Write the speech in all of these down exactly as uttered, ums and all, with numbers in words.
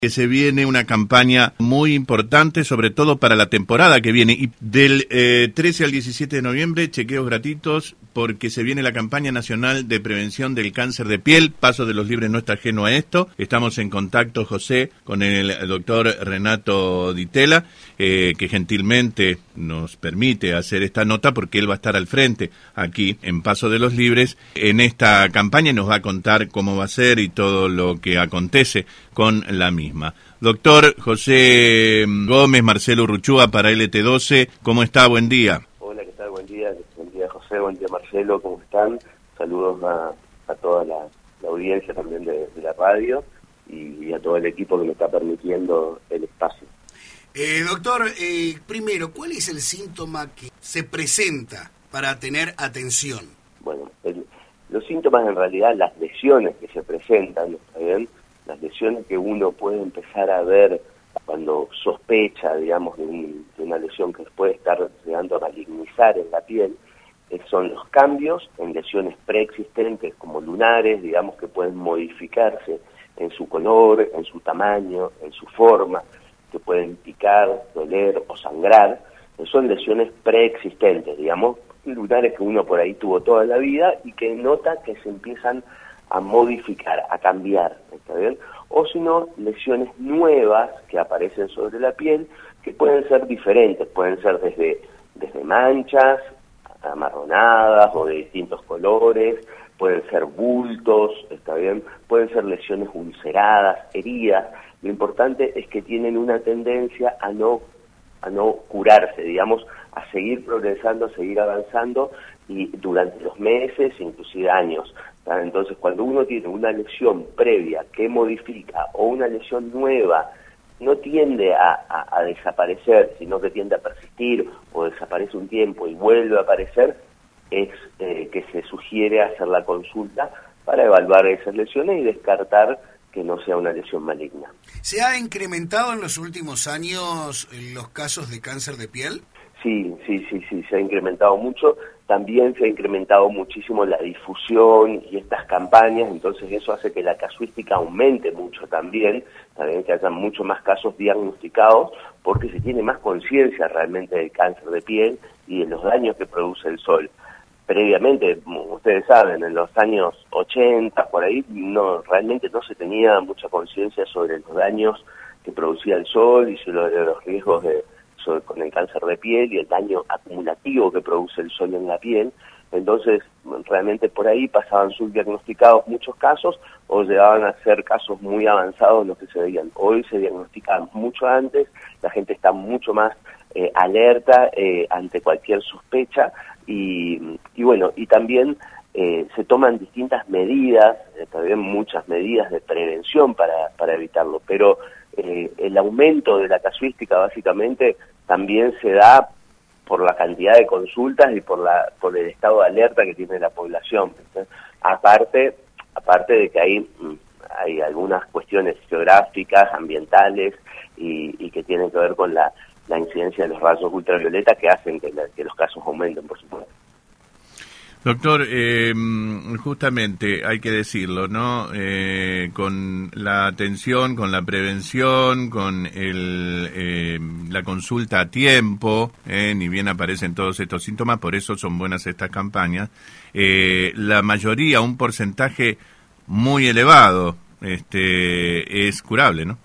Que se viene una campaña muy importante, sobre todo para la temporada que viene. Y del eh, trece al diecisiete de noviembre, chequeos gratuitos, porque se viene la campaña nacional de prevención del cáncer de piel. Paso de los Libres no está ajeno a esto. Estamos en contacto, José, con el doctor Renato Di Tella, eh, que gentilmente nos permite hacer esta nota, porque él va a estar al frente aquí en Paso de los Libres en esta campaña y nos va a contar cómo va a ser y todo lo que acontece con la misma. Doctor José Gómez, Marcelo Urruchúa para L T doce, ¿cómo está? Buen día. Hola, ¿qué tal? Buen día. Buen día, José. Buen día, Marcelo. ¿Cómo están? Saludos a, a toda la, la audiencia también de, de la radio y, y a todo el equipo que me está permitiendo el espacio. Eh, doctor, eh, primero, ¿cuál es el síntoma que se presenta para tener atención? Bueno, el, los síntomas en realidad, las lesiones que se presentan, ¿está bien? Las lesiones que uno puede empezar a ver cuando sospecha, digamos, de, un, de una lesión que puede estar llegando a malignizar en la piel, eh, son los cambios en lesiones preexistentes como lunares, digamos, que pueden modificarse en su color, en su tamaño, en su forma, que pueden picar, doler o sangrar. Eh, son lesiones preexistentes, digamos, lunares que uno por ahí tuvo toda la vida y que nota que se empiezan a modificar, a cambiar, ¿está bien? O si no, lesiones nuevas que aparecen sobre la piel, que pueden ser diferentes, pueden ser desde, desde manchas, amarronadas o de distintos colores, pueden ser bultos, ¿está bien? Pueden ser lesiones ulceradas, heridas. Lo importante es que tienen una tendencia a no, a no curarse, digamos, a seguir progresando, a seguir avanzando y durante los meses, inclusive años. Entonces, cuando uno tiene una lesión previa que modifica o una lesión nueva, no tiende a, a, a desaparecer, sino que tiende a persistir o desaparece un tiempo y vuelve a aparecer, es eh, que se sugiere hacer la consulta para evaluar esas lesiones y descartar que no sea una lesión maligna. ¿Se ha incrementado en los últimos años los casos de cáncer de piel? Sí, sí, sí, sí, se ha incrementado mucho. También se ha incrementado muchísimo la difusión y estas campañas, entonces eso hace que la casuística aumente mucho también, también que haya mucho más casos diagnosticados, porque se tiene más conciencia realmente del cáncer de piel y de los daños que produce el sol. Previamente, como ustedes saben, en los años ochenta, por ahí, no realmente no se tenía mucha conciencia sobre los daños que producía el sol y sobre los riesgos de sobre, con el cáncer de piel y el daño acumulativo que produce el sol en la piel. Entonces, realmente por ahí pasaban subdiagnosticados muchos casos o llegaban a ser casos muy avanzados los que se veían. Hoy se diagnostican mucho antes, la gente está mucho más eh, alerta eh, ante cualquier sospecha y, y bueno, y también eh, se toman distintas medidas, eh, también muchas medidas de prevención para, para evitarlo, pero eh, el aumento de la casuística básicamente también se da por la cantidad de consultas y por la por el estado de alerta que tiene la población. Entonces, aparte aparte de que hay hay algunas cuestiones geográficas, ambientales y, y que tienen que ver con la, la incidencia de los rayos ultravioleta que hacen que, la, que los casos aumenten, por supuesto. Doctor, eh, justamente hay que decirlo, ¿no? Eh, con la atención, con la prevención, con el, eh, la consulta a tiempo, eh, ni bien aparecen todos estos síntomas, por eso son buenas estas campañas. Eh, la mayoría, un porcentaje muy elevado, este, es curable, ¿no?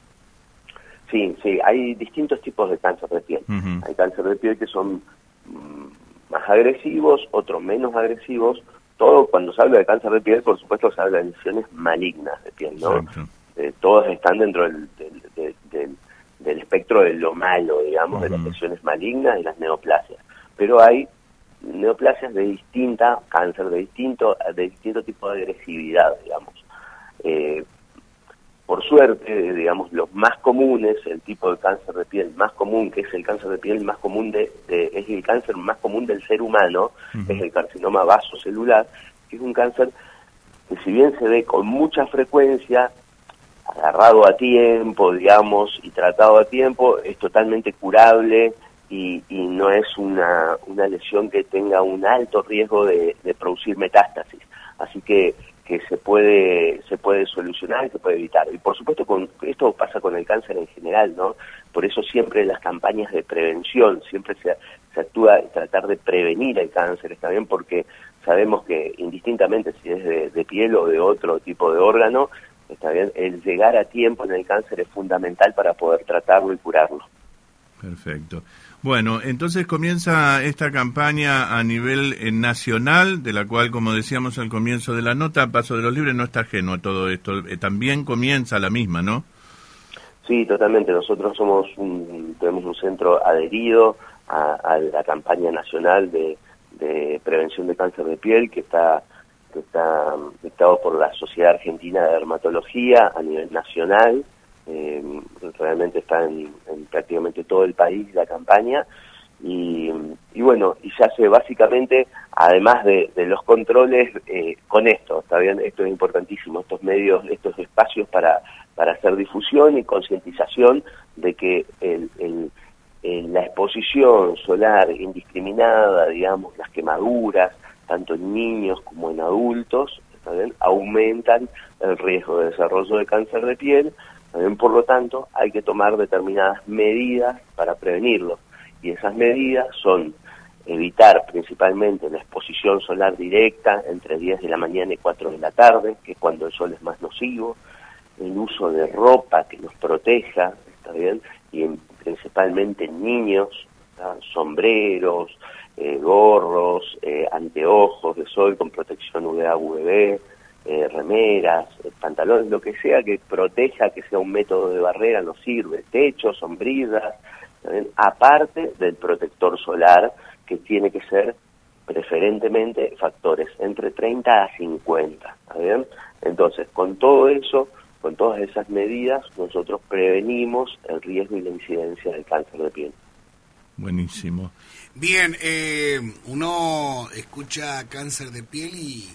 Sí, sí, hay distintos tipos de cáncer de piel. Uh-huh. Hay cáncer de piel que son mmm, más agresivos, otros menos agresivos. Todo, cuando se habla de cáncer de piel, por supuesto se habla de lesiones malignas de piel, ¿no? Eh, todos están dentro del, del, del, del, del espectro de lo malo, digamos, uh-huh. de las lesiones malignas y las neoplasias. Pero hay neoplasias de distinta, cáncer de distinto, de distinto tipo de agresividad, digamos. Eh, Por suerte, digamos, los más comunes, el tipo de cáncer de piel más común, que es el cáncer de piel más común de, de es el cáncer más común del ser humano, uh-huh. es el carcinoma vasocelular, que es un cáncer que si bien se ve con mucha frecuencia, agarrado a tiempo, digamos, y tratado a tiempo, es totalmente curable y, y no es una, una lesión que tenga un alto riesgo de, de producir metástasis. Así que que se puede se puede solucionar y se puede evitar. Y por supuesto con esto pasa con el cáncer en general, ¿no? Por eso siempre las campañas de prevención, siempre se, se actúa en tratar de prevenir el cáncer, está bien, porque sabemos que indistintamente si es de, de piel o de otro tipo de órgano, está bien, el llegar a tiempo en el cáncer es fundamental para poder tratarlo y curarlo. Perfecto. Bueno, entonces comienza esta campaña a nivel eh, nacional, de la cual, como decíamos al comienzo de la nota, Paso de los Libres no está ajeno a todo esto. Eh, también comienza la misma, ¿no? Sí, totalmente. Nosotros somos un, tenemos un centro adherido a, a la campaña nacional de, de prevención de cáncer de piel que está que está dictado por la Sociedad Argentina de Dermatología a nivel nacional. Eh, realmente está en, en prácticamente todo el país la campaña y, y bueno, y se hace básicamente, además de, de los controles, eh, con esto, ¿está bien? Esto es importantísimo, estos medios, estos espacios para, para hacer difusión y concientización de que el, el, el, la exposición solar indiscriminada, digamos, las quemaduras, tanto en niños como en adultos, ¿está bien?, aumentan el riesgo de desarrollo de cáncer de piel. También, por lo tanto, hay que tomar determinadas medidas para prevenirlo. Y esas medidas son evitar principalmente la exposición solar directa entre diez de la mañana y cuatro de la tarde, que es cuando el sol es más nocivo, el uso de ropa que nos proteja, ¿está bien? Y en, principalmente en niños, ¿está? Sombreros, eh, gorros, eh, anteojos de sol con protección U V A U V B, Eh, remeras, eh, pantalones, lo que sea que proteja, que sea un método de barrera, nos sirve, techos, sombrillas, ¿saben? Aparte del protector solar, que tiene que ser preferentemente factores entre treinta a cincuenta, ¿está bien? Entonces, con todo eso, con todas esas medidas, nosotros prevenimos el riesgo y la incidencia del cáncer de piel. Buenísimo. Bien, eh, uno escucha cáncer de piel y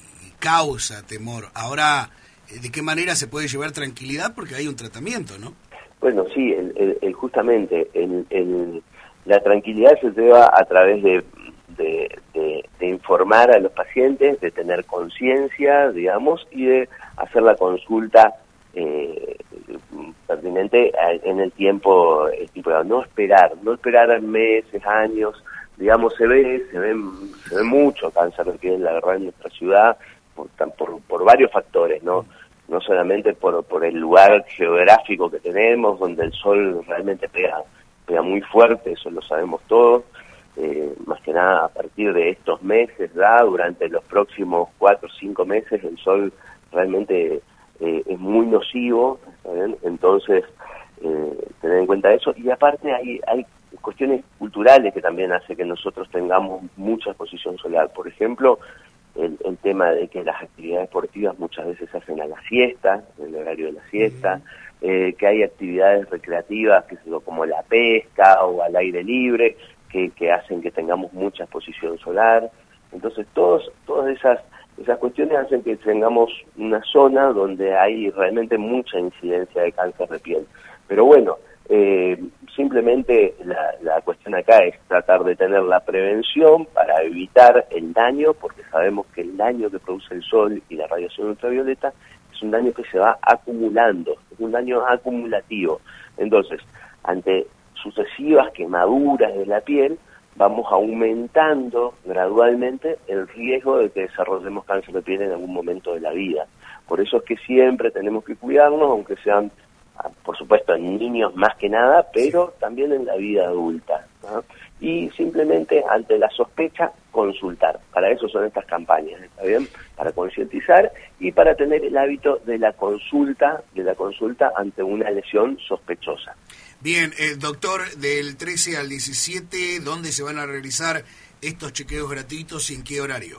causa temor. Ahora, ¿de qué manera se puede llevar tranquilidad? Porque hay un tratamiento, ¿no? Bueno, sí, el, el, el justamente el, el, la tranquilidad se lleva a través de, de, de, de informar a los pacientes, de tener conciencia, digamos, y de hacer la consulta eh, pertinente en el tiempo estipulado. No esperar, no esperar meses, años, digamos, se ve, se ve, se ve mucho cáncer de piel, la verdad, en nuestra ciudad, Por, por, por varios factores, ¿no? No solamente por, por el lugar geográfico que tenemos, donde el sol realmente pega, pega muy fuerte, eso lo sabemos todos, eh, más que nada a partir de estos meses, ¿da? Durante los próximos cuatro o cinco meses el sol realmente eh, es muy nocivo, ¿saben? Entonces, eh, tener en cuenta eso, y aparte hay, hay cuestiones culturales que también hace que nosotros tengamos mucha exposición solar. Por ejemplo, El, el tema de que las actividades deportivas muchas veces se hacen a la siesta, en el horario de la siesta, uh-huh. eh, que hay actividades recreativas, que sea como la pesca o al aire libre, que, que hacen que tengamos mucha exposición solar. Entonces, todos, todas esas, esas cuestiones hacen que tengamos una zona donde hay realmente mucha incidencia de cáncer de piel. Pero bueno, eh, simplemente la, la cuestión acá es tratar de tener la prevención para evitar el daño, porque sabemos que el daño que produce el sol y la radiación ultravioleta es un daño que se va acumulando, es un daño acumulativo. Entonces, ante sucesivas quemaduras de la piel, vamos aumentando gradualmente el riesgo de que desarrollemos cáncer de piel en algún momento de la vida. Por eso es que siempre tenemos que cuidarnos, aunque sean, por supuesto, en niños más que nada, pero también en la vida adulta, ¿no? Y simplemente ante la sospecha, consultar. Para eso son estas campañas, ¿está bien? Para concientizar y para tener el hábito de la consulta, de la consulta ante una lesión sospechosa. Bien, eh, doctor, del trece al diecisiete, ¿dónde se van a realizar estos chequeos gratuitos y en qué horario?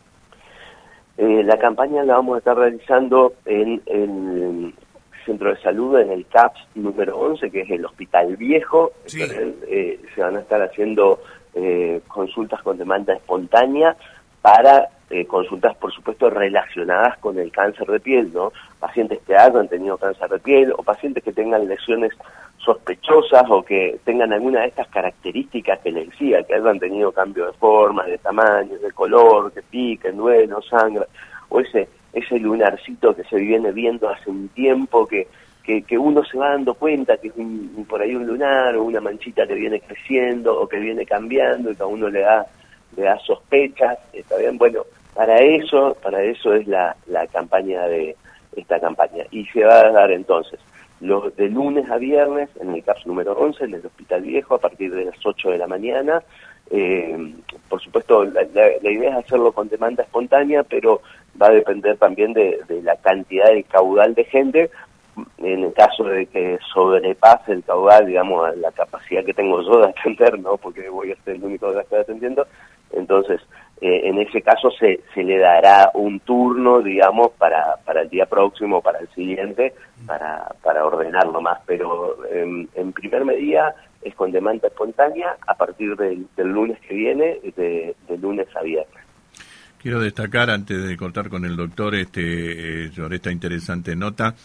Eh, la campaña la vamos a estar realizando en el Centro de Salud, en el C A P S número once, que es el Hospital Viejo. Sí. Entonces, eh, se van a estar haciendo eh, consultas con demanda espontánea para eh, consultas, por supuesto, relacionadas con el cáncer de piel, ¿no? Pacientes que hayan tenido cáncer de piel o pacientes que tengan lesiones sospechosas o que tengan alguna de estas características que les decía, que hayan tenido cambio de forma, de tamaño, de color, que piquen, duelen, sangra, o ese ese lunarcito que se viene viendo hace un tiempo, que, que, que uno se va dando cuenta que es un, por ahí un lunar o una manchita que viene creciendo o que viene cambiando y que a uno le da, le da sospechas, ¿está bien? Bueno, para eso, para eso es la, la campaña de esta campaña. Y se va a dar entonces los de lunes a viernes en el C A P S número once, en el Hospital Viejo, a partir de las ocho de la mañana. Eh, por supuesto, la, la, la idea es hacerlo con demanda espontánea, pero va a depender también de, de la cantidad de caudal de gente. En el caso de que sobrepase el caudal, digamos, la capacidad que tengo yo de atender, ¿no? Porque voy a ser el único que la estoy atendiendo, entonces eh, en ese caso se, se le dará un turno, digamos, para, para el día próximo, para el siguiente, para, para ordenarlo más, pero en, en primer medida es con demanda espontánea a partir del, del lunes que viene, de, de lunes a viernes. Quiero destacar, antes de cortar con el doctor este eh, sobre esta interesante nota,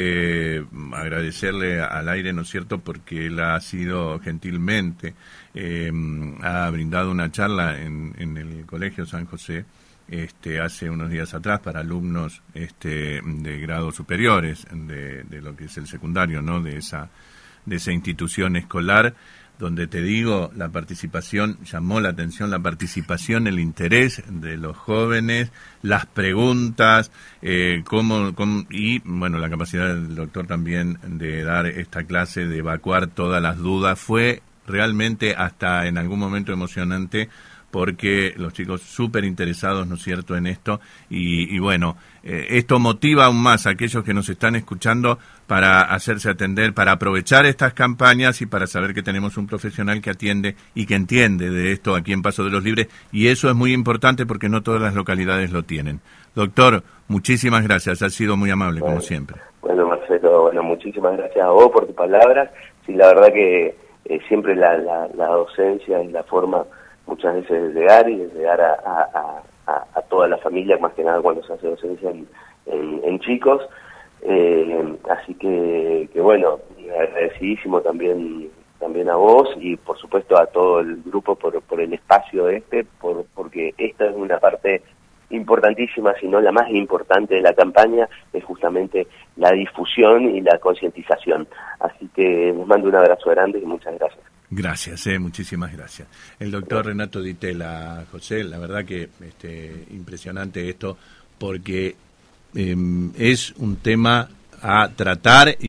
eh, agradecerle al aire, ¿no es cierto?, porque él ha sido gentilmente, eh, ha brindado una charla en, en el Colegio San José este hace unos días atrás para alumnos este de grados superiores de, de lo que es el secundario, ¿no?, de esa de esa institución escolar, donde te digo, la participación, llamó la atención la participación, el interés de los jóvenes, las preguntas, eh, cómo, cómo, y bueno, la capacidad del doctor también de dar esta clase, de evacuar todas las dudas, fue realmente hasta en algún momento emocionante, porque los chicos súper interesados, ¿no es cierto?, en esto, y, y bueno, eh, esto motiva aún más a aquellos que nos están escuchando para hacerse atender, para aprovechar estas campañas y para saber que tenemos un profesional que atiende y que entiende de esto aquí en Paso de los Libres, y eso es muy importante porque no todas las localidades lo tienen. Doctor, muchísimas gracias, ha sido muy amable, bueno, como siempre. Bueno, Marcelo, bueno, muchísimas gracias a vos por tus palabras. Sí, la verdad que eh, siempre la, la, la docencia es la forma muchas veces de llegar y de llegar a, a, a, a toda la familia, más que nada cuando se hace docencia en, en, en chicos. Eh, así que, que bueno, agradecidísimo también también a vos y por supuesto a todo el grupo por, por el espacio este, por, porque esta es una parte importantísima, si no la más importante de la campaña, es justamente la difusión y la concientización. Así que les mando un abrazo grande y muchas gracias. Gracias, eh, muchísimas gracias. El doctor Renato Di Tella, José, la verdad que este, impresionante esto, porque eh, es un tema a tratar.